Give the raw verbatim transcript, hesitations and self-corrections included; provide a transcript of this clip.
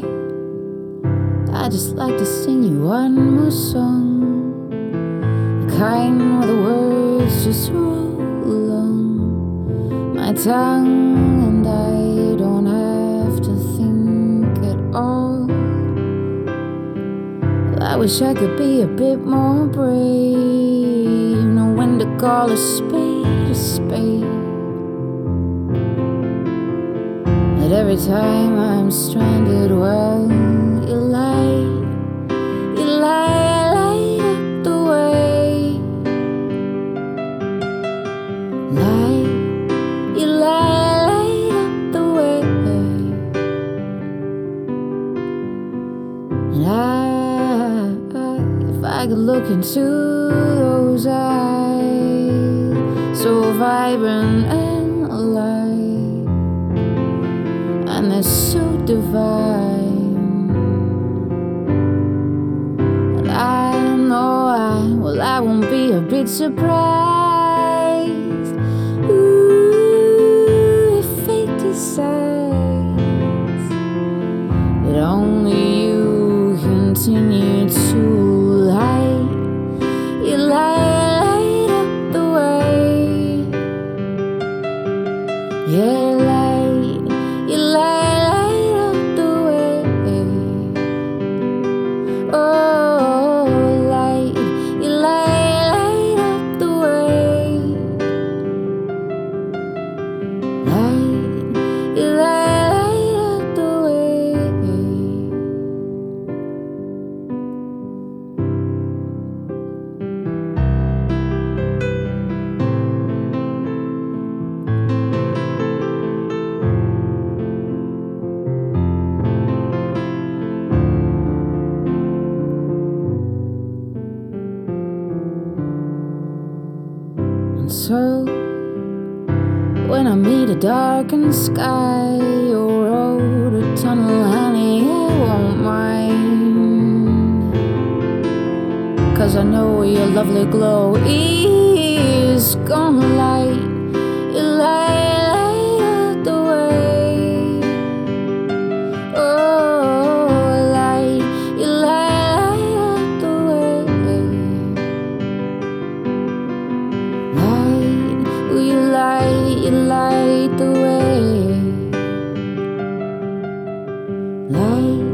I just like to sing you one more song, the kind where the words just roll along my tongue, and I don't have to think at all. Well, I wish I could be a bit more brave, know when to call a spade a spade. But every time I'm stranded, well, you light, you light, light up the way. Light, you light, light up the way. And I, I, if I could look into those eyes, so vibrant and alive, and they're so divine, and I know I, well, I won't be a bit surprised. Ooh, if fate decides that only you continue to light, you light, light up the way. Yeah, light, you light, light up the way. Oh, light, you light, light up the way. Light, you light, light up the way. And so, when I meet a darkened sky, or road, a tunnel, honey, I won't mind, 'cause I know your lovely glow is gonna light, you light, light up the way. Oh, light, you light, light up the way. Light, will you light, you light the way. Light.